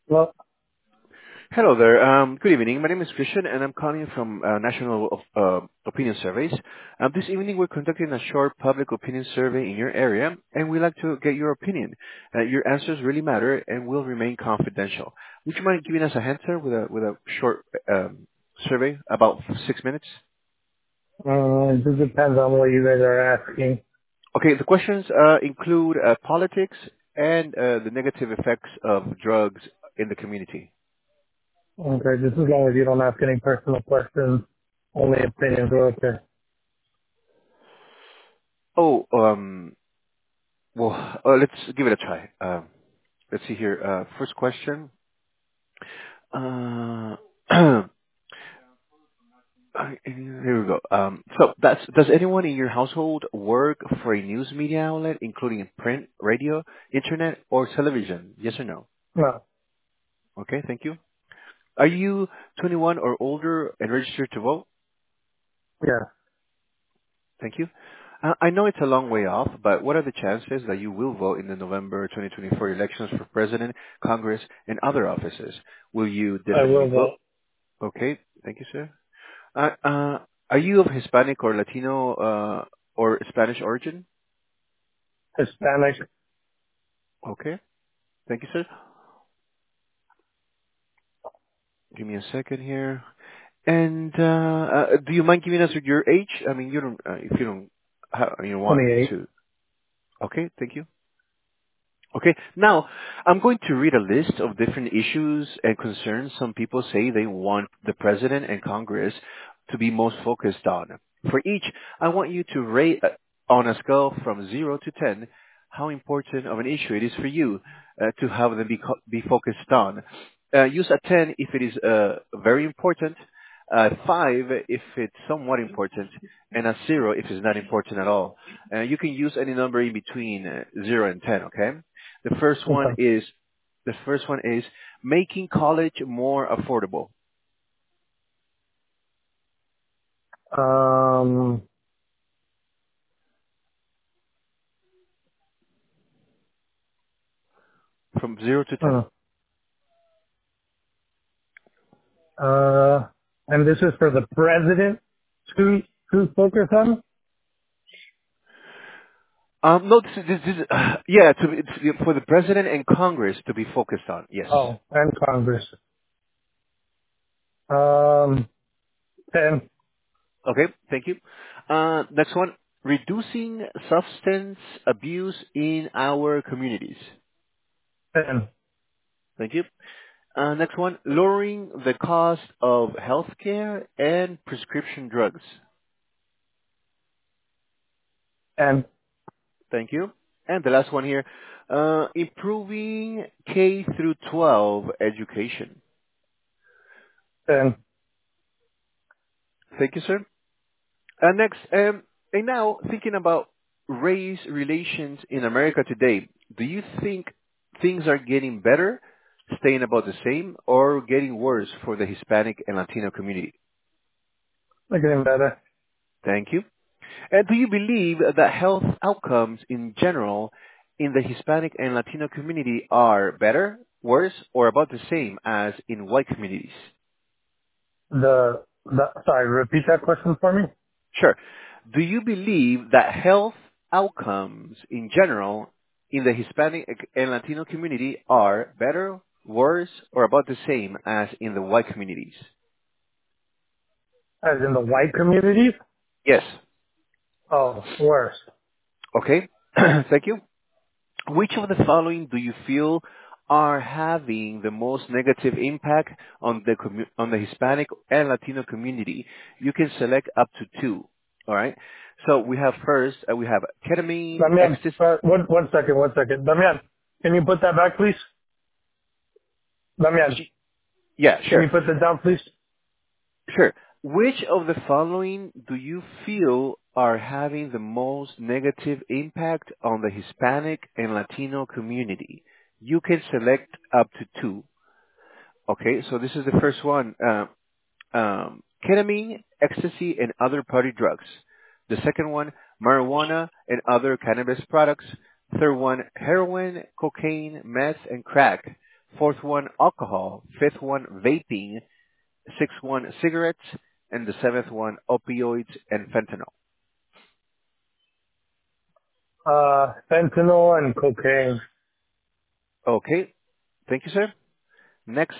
Well, Hello there. Good evening. My name is Christian, and I'm calling from National Opinion Surveys. This evening, we're conducting a short public opinion survey in your area, and we'd like to get your opinion. Your answers really matter and will remain confidential. Would you mind giving us a answer with a short survey, about 6 minutes? it just depends on what you guys are asking. Okay. The questions include politics and the negative effects of drugs in the community. Okay, just as long as you don't ask any personal questions, only opinions are okay. Oh, well, let's give it a try. Let's see here. First question. Here we go. Does anyone in your household work for a news media outlet, including print, radio, internet, or television? Yes or no? No, Okay, thank you. Are you 21 or older and registered to vote? yeah, Thank you. I know it's a long way off, but what are the chances that you will vote in the November 2024 elections for president, Congress, and other offices? Will you I definitely will vote? vote. Okay, thank you, sir. Are you of Hispanic or Latino or Spanish origin? Hispanic, Okay. Thank you, sir. Give me a second here. And do you mind giving us your age? I mean, you don't if you don't you want 28. to. Okay. Thank you. Okay, now I'm going to read a list of different issues and concerns some people say they want the President and Congress to be most focused on. For each, I want you to rate on a scale from 0 to 10 how important of an issue it is for you to have them be focused on. Use a 10 if it is very important, 5 if it's somewhat important, and a 0 if it's not important at all. You can use any number in between 0 and 10, okay? The first one Okay. is the first one is making college more affordable. Um, From 0 to 10. uh, and this is for the president to focus on? No, this is yeah, it's for the president and Congress to be focused on. Yes. Oh, and Congress. Um, 10, Okay, thank you. Next one, reducing substance abuse in our communities. 10, Thank you. Next one, lowering the cost of healthcare and prescription drugs. and Thank you. And the last one here, improving K through 12 education. 10. Thank you, sir. Next, and now thinking about race relations in America today, do you think things are getting better, staying about the same, or getting worse for the Hispanic and Latino community? They're getting better. Thank you. And do you believe that health outcomes in general in the Hispanic and Latino community are better, worse, or about the same as in white communities? Sorry, repeat that question for me? Sure. Do you believe that health outcomes in general in the Hispanic and Latino community are better, worse, or about the same as in the white communities? As in the white communities? Yes. Oh, worse. Okay. Thank you. Which of the following do you feel are having the most negative impact on on the Hispanic and Latino community? You can select up to two. All right. So we have first, we have ketamine, Damian, ecstasy. one second. Damian, can you put that back, please? Damian, Yeah, can sure. you put that down, please? Sure. Which of the following do you feel are having the most negative impact on the Hispanic and Latino community? You can select up to two. Okay, so this is the first one. Ketamine, ecstasy, and other party drugs. The second one, marijuana and other cannabis products. Third one, heroin, cocaine, meth, and crack. fourth one alcohol, fifth one vaping, sixth one cigarettes, and the seventh one opioids and fentanyl. Fentanyl and cocaine. Okay, thank you, sir. Next,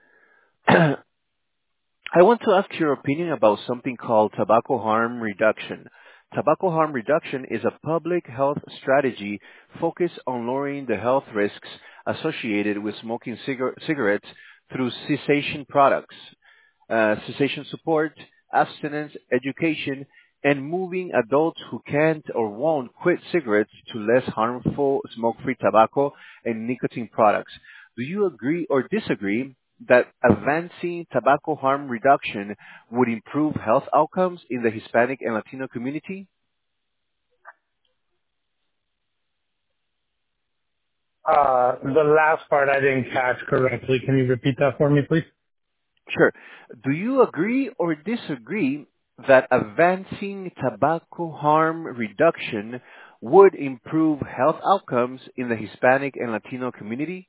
I want to ask your opinion about something called tobacco harm reduction. Tobacco harm reduction is a public health strategy focused on lowering the health risks associated with smoking cigarettes through cessation products, cessation support, abstinence education, and moving adults who can't or won't quit cigarettes to less harmful smoke-free tobacco and nicotine products. Do you agree or disagree that advancing tobacco harm reduction would improve health outcomes in the Hispanic and Latino community? The last part I didn't catch correctly. Can you repeat that for me, please? Sure. Do you agree or disagree that advancing tobacco harm reduction would improve health outcomes in the Hispanic and Latino community?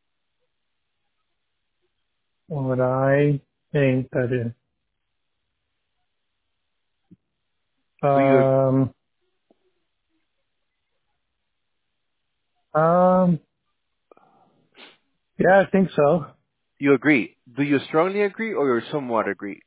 What I think that is. Do you Um, um, yeah, I think so. you agree? Do you strongly agree or you somewhat agree?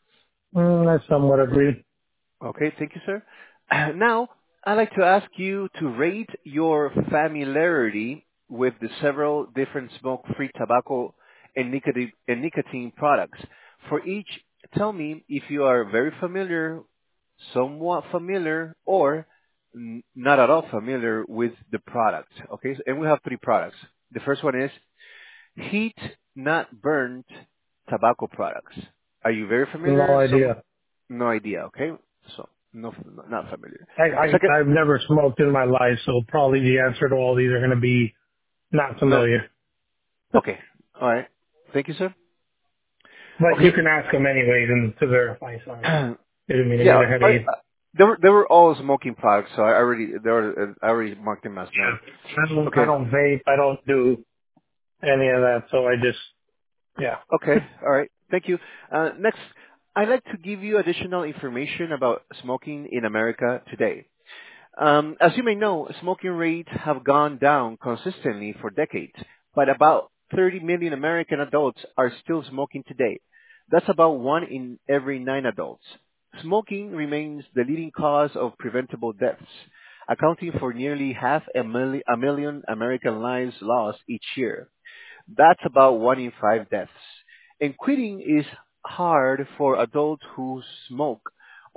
I somewhat agree. Okay, thank you, sir. Now, I'd like to ask you to rate your familiarity with the several different smoke-free tobacco and nicotine products. For each, tell me if you are very familiar, somewhat familiar, or not at all familiar with the product. Okay, and we have three products. The first one is heat not burnt tobacco products. Are you very No familiar? Some idea. no idea. Okay, so no, not familiar. Second, I've never smoked in my life, so probably the answer to all these are going to be not no. familiar. Okay, all right. Thank you, sir. But you Okay, can ask them anyways and to verify. Sorry, didn't mean to yeah. get ahead of you. They were all smoking products, so I already marked them as no. Yeah, I Okay, don't vape. I don't do any of that. So I just, yeah. okay, all right. Thank you. Next, I'd like to give you additional information about smoking in America today. As you may know, smoking rates have gone down consistently for decades, but about 30 million American adults are still smoking today. That's about 1 in every 9 adults. Smoking remains the leading cause of preventable deaths, accounting for nearly a million American lives lost each year. That's about 1 in 5 deaths. And quitting is hard for adults who smoke.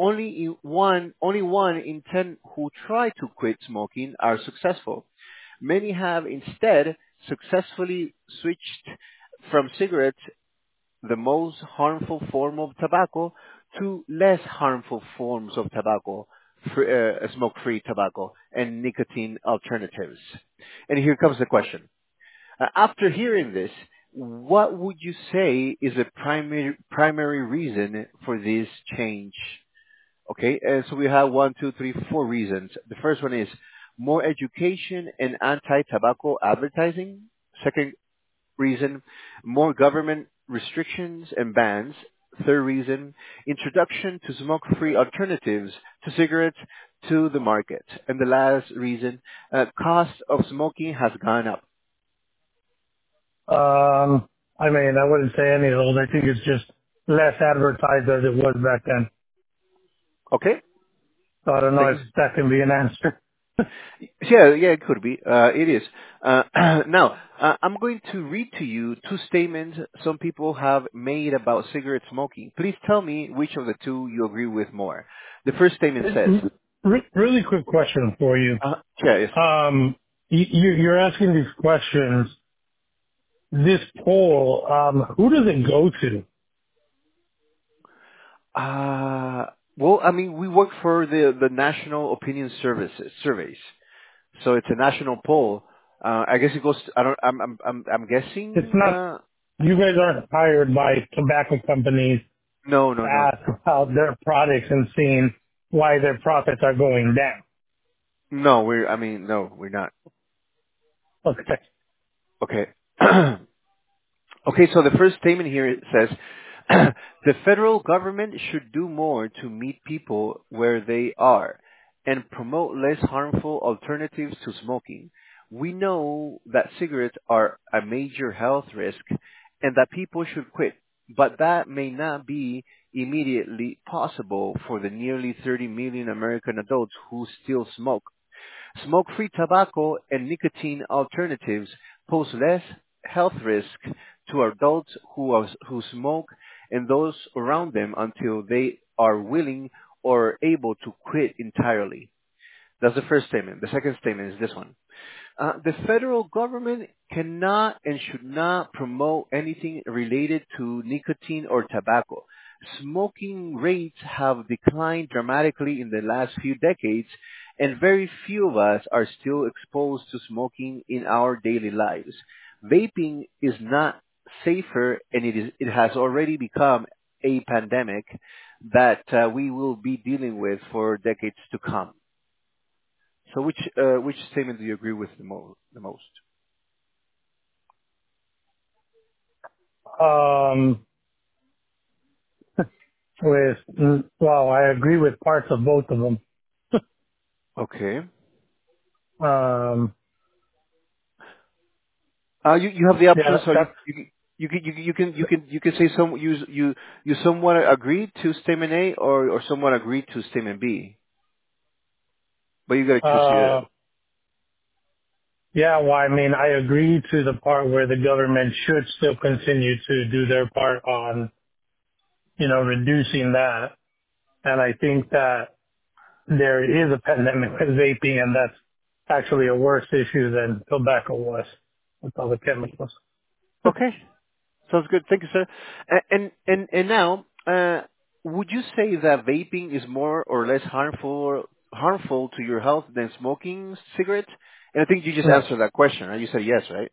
Only one in 10 who try to quit smoking are successful. Many have instead successfully switched from cigarettes, the most harmful form of tobacco, to less harmful forms of tobacco, smoke-free tobacco, and nicotine alternatives. And here comes the question. After hearing this, what would you say is the primary reason for this change? Okay, and so we have 1, 2, 3, 4 reasons. The first one is more education and anti-tobacco advertising. Second reason, more government restrictions and bans. Third reason, introduction to smoke-free alternatives to cigarettes to the market. And the last reason, cost of smoking has gone up. I mean, I wouldn't say any of those. I think it's just less advertised as it was back then. Okay, So I don't know thank if you. that can be an answer. Yeah, it could be. It is. Now, I'm going to read to you 2 statements some people have made about cigarette smoking. Please tell me which of the 2 you agree with more. The first statement says, Really quick question for you. yeah, yes. You're asking these questions. This poll, who does it go to? Well, I mean, we work for the National Opinion Surveys, so it's a national poll. I guess it goes. I don't. I'm It's guessing. not, you guys aren't hired by tobacco companies No, to no, no, ask about their products and seeing why their profits are going down. no. I mean, no, we're not. Okay. Okay. Okay, so the first statement here it says the federal government should do more to meet people where they are and promote less harmful alternatives to smoking. We know that cigarettes are a major health risk and that people should quit, but that may not be immediately possible for the nearly 30 million American adults who still smoke. Smoke-free tobacco and nicotine alternatives pose less health risk to adults who smoke and those around them until they are willing or able to quit entirely. That's the first statement. The second statement is this one. The federal government cannot and should not promote anything related to nicotine or tobacco. Smoking rates have declined dramatically in the last few decades, and very few of us are still exposed to smoking in our daily lives. Vaping is not safer, and it has already become a pandemic that we will be dealing with for decades to come. So which statement do you agree with the most? Um, well, I agree with parts of both of them. Okay. Um, You have the option, yeah, so that's, you can say you somewhat agree to statement A or somewhat agree to statement B, but you got to choose here. uh, yeah, well, I mean, I agree to the part where the government should still continue to do their part on, reducing that. And I think that there is a pandemic with vaping, and that's actually a worse issue than tobacco was with all the chemicals. Okay, sounds good. Thank you, sir. And now, would you say that vaping is more or less harmful to your health than smoking cigarettes? And I think you just Yes. answered that question, right? You said yes, right?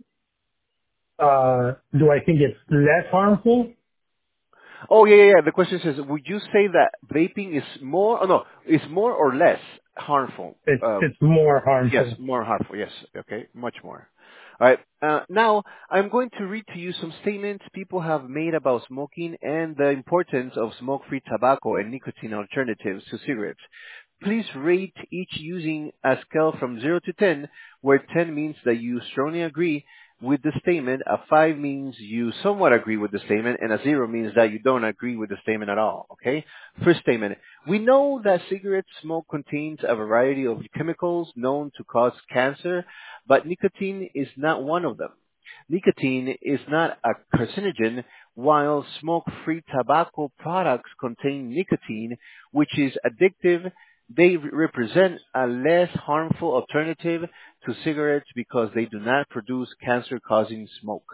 Do I think it's less harmful? Oh, yeah, yeah, yeah. The question says, would you say that vaping is more, oh no, is more or less harmful? It's more Yes, harmful. more harmful. Yes. Okay. Much more. All right. Now, I'm going to read to you some statements people have made about smoking and the importance of smoke-free tobacco and nicotine alternatives to cigarettes. Please rate each using a scale from 0 to 10, where 10 means that you strongly agree with the statement, a 5 means you somewhat agree with the statement, and a 0 means that you don't agree with the statement at all. Okay? First statement. We know that cigarette smoke contains a variety of chemicals known to cause cancer, but nicotine is not one of them. Nicotine is not a carcinogen, while smoke-free tobacco products contain nicotine, which is addictive. They represent a less harmful alternative to cigarettes because they do not produce cancer-causing smoke.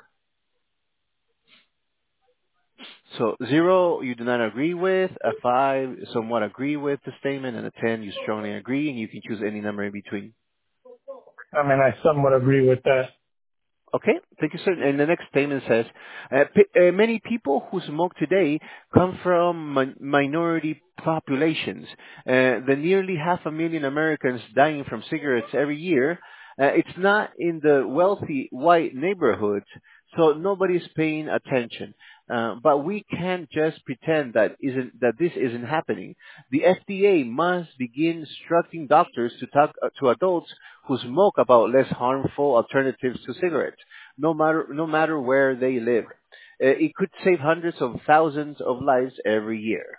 So 0, you do not agree with, a 5, somewhat agree with the statement, and a 10, you strongly agree, and you can choose any number in between. I mean, I somewhat agree with that. Okay, thank you, sir. And the next statement says, many people who smoke today come from minority populations. The nearly 500,000 Americans dying from cigarettes every year, it's not in the wealthy white neighborhoods, so nobody's paying attention. But we can't just pretend that this isn't happening. The FDA must begin instructing doctors to talk to adults who smoke about less harmful alternatives to cigarettes, no matter where they live. It could save hundreds of thousands of lives every year.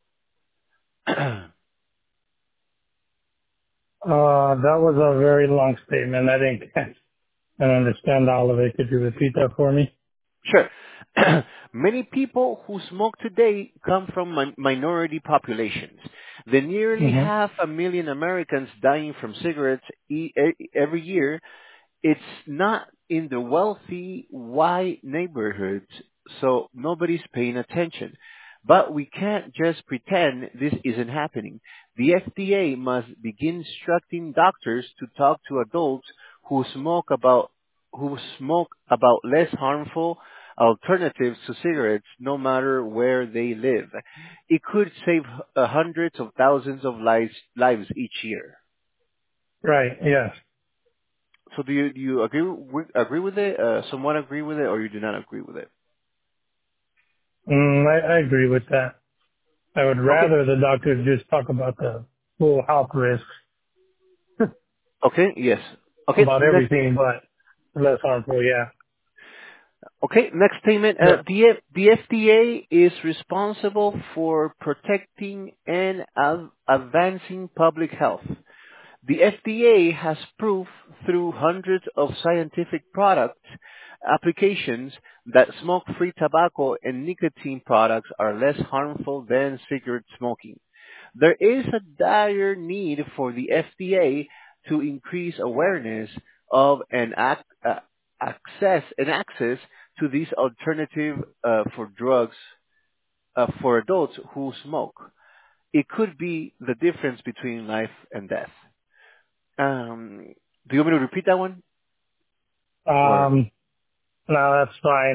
That was a very long statement. I didn't I don't understand all of it. Could you repeat that for me? Sure. Many people who smoke today come from minority populations. The nearly Hmm. 500,000 Americans dying from cigarettes every year, it's not in the wealthy white neighborhoods, so nobody's paying attention. But we can't just pretend this isn't happening. The FDA must begin instructing doctors to talk to adults who smoke about less harmful alternatives to cigarettes, no matter where they live. It could save hundreds of thousands of lives each year. Right. Yes. So do you agree with it? Somewhat agree with it, or you do not agree with it? I agree with that. I would Okay. rather the doctors just talk about the full health risks Okay. Yes. Okay. about Next. everything, but less harmful. Yeah. Okay. Next statement. Yeah. The FDA is responsible for protecting and advancing public health. The FDA has proof through hundreds of scientific product applications that smoke-free tobacco and nicotine products are less harmful than cigarette smoking. There is a dire need for the FDA to increase awareness of access to these alternative for drugs for adults who smoke. It could be the difference between life and death. Do you want me to repeat that one? Or No, that's fine.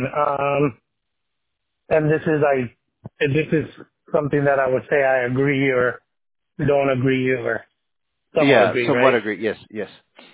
And this is something that I would say I agree or don't agree or somewhat yeah, agree, somewhat right? agree. Yes, yes.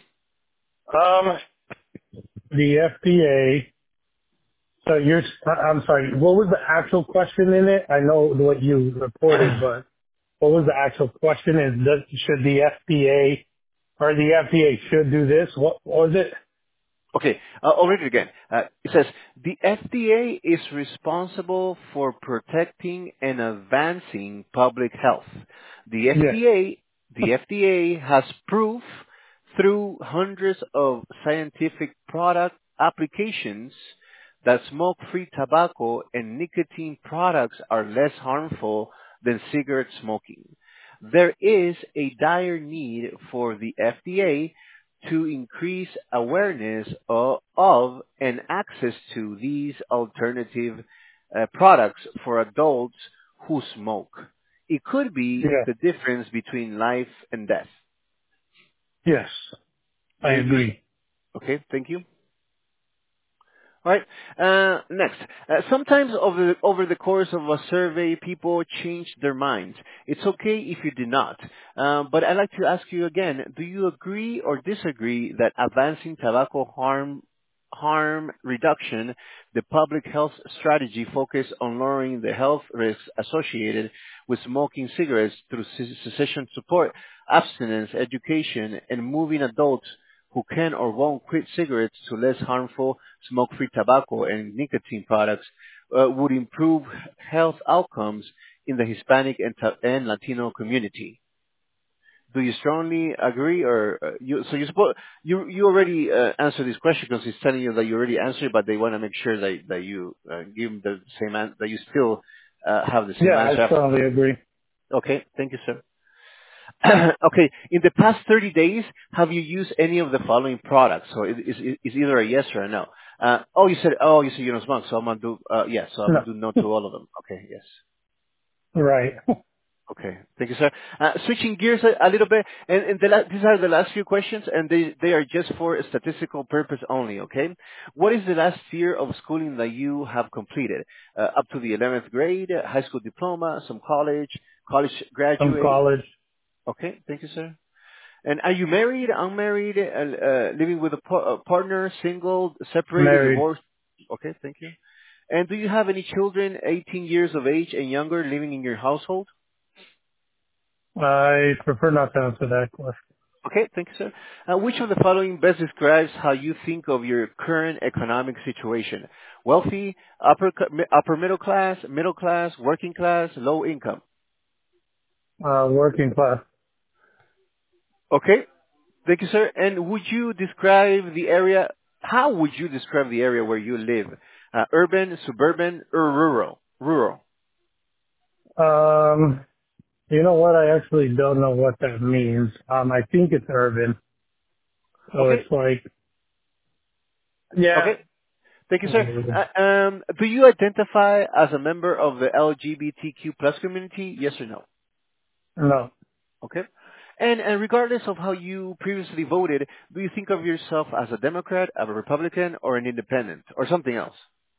Um, the FDA. So I'm sorry. What was the actual question in it? I know what you reported, but what was the actual question? Should the FDA or the FDA should do this? What was it? Okay, I'll read it again. It says, the FDA is responsible for protecting and advancing public health. The Yes. FDA, the FDA has proof through hundreds of scientific product applications that smoke-free tobacco and nicotine products are less harmful than cigarette smoking. There is a dire need for the FDA to increase awareness of and access to these alternative products for adults who smoke. It could be Yeah. the difference between life and death. Yes. I agree. Okay, thank you. All right. Next, sometimes over the course of a survey, people change their minds. It's okay if you do not. But I'd like to ask you again: do you agree or disagree that advancing tobacco harm reduction, the public health strategy focus on lowering the health risks associated with smoking cigarettes through cessation support, abstinence education, and moving adults who can or won't quit cigarettes to less harmful smoke-free tobacco and nicotine products would improve health outcomes in the Hispanic and Latino community. Do you strongly agree, or you already answered this question because it's telling you that you already answered, but they want to make sure that you give them the same that you still have the same Yeah, I answer. strongly agree. Okay, thank you, sir. Okay. In the past 30 days, have you used any of the following products? So it's either a yes or a no. You said you don't smoke, so I'm gonna do yes. So I'm No. gonna do no to all of them. Okay, yes. Right. Okay, thank you, sir. Switching gears a little bit, and these are the last few questions, and they are just for a statistical purpose only. Okay, what is the last year of schooling that you have completed? Up to the 11th grade, high school diploma, some college From graduate. college, Okay, thank you, sir. And are you married, unmarried, living with a partner, single, separated, married. divorced? Okay, thank you. And do you have any children 18 years of age and younger living in your household? I prefer not to answer that question. Okay, thank you, sir. Which of the following best describes how you think of your current economic situation? Wealthy, upper middle class, working class, low income. Working class, Okay, thank you, sir. And would you describe the area? How would you describe the area where you live? Urban, suburban, or rural? Rural. um, you know what? I actually don't know what that means. I think it's urban. So Okay. it's like, yeah. Okay. Thank you, sir. Do you identify as a member of the LGBTQ plus community? Yes or no? No. Okay. And regardless of how you previously voted, do you think of yourself as a Democrat, a Republican, or an independent, or something else?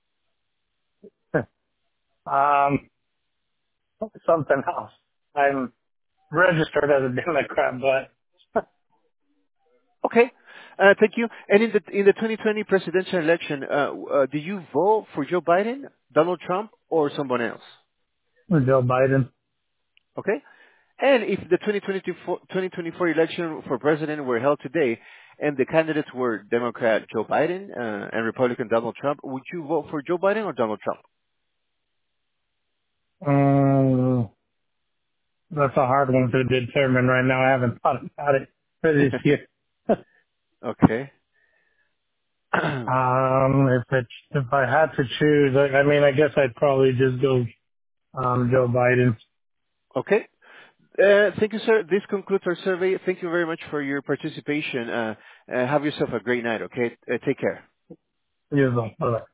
um, something else. I'm registered as a Democrat, but Okay. Thank you. And in the 2020 presidential election, did you vote for Joe Biden, Donald Trump, or someone else? Joe Biden. Okay? And if the 2024 election for president were held today and the candidates were Democrat Joe Biden and Republican Donald Trump, would you vote for Joe Biden or Donald Trump? Um, that's a hard one to determine right now. I haven't thought about it for this year. Okay. If I had to choose, I mean, I guess I'd probably just go Joe Biden. Okay. Thank you, sir. This concludes our survey. Thank you very much for your participation. Have yourself a great night, okay? Take care. Yes, bye.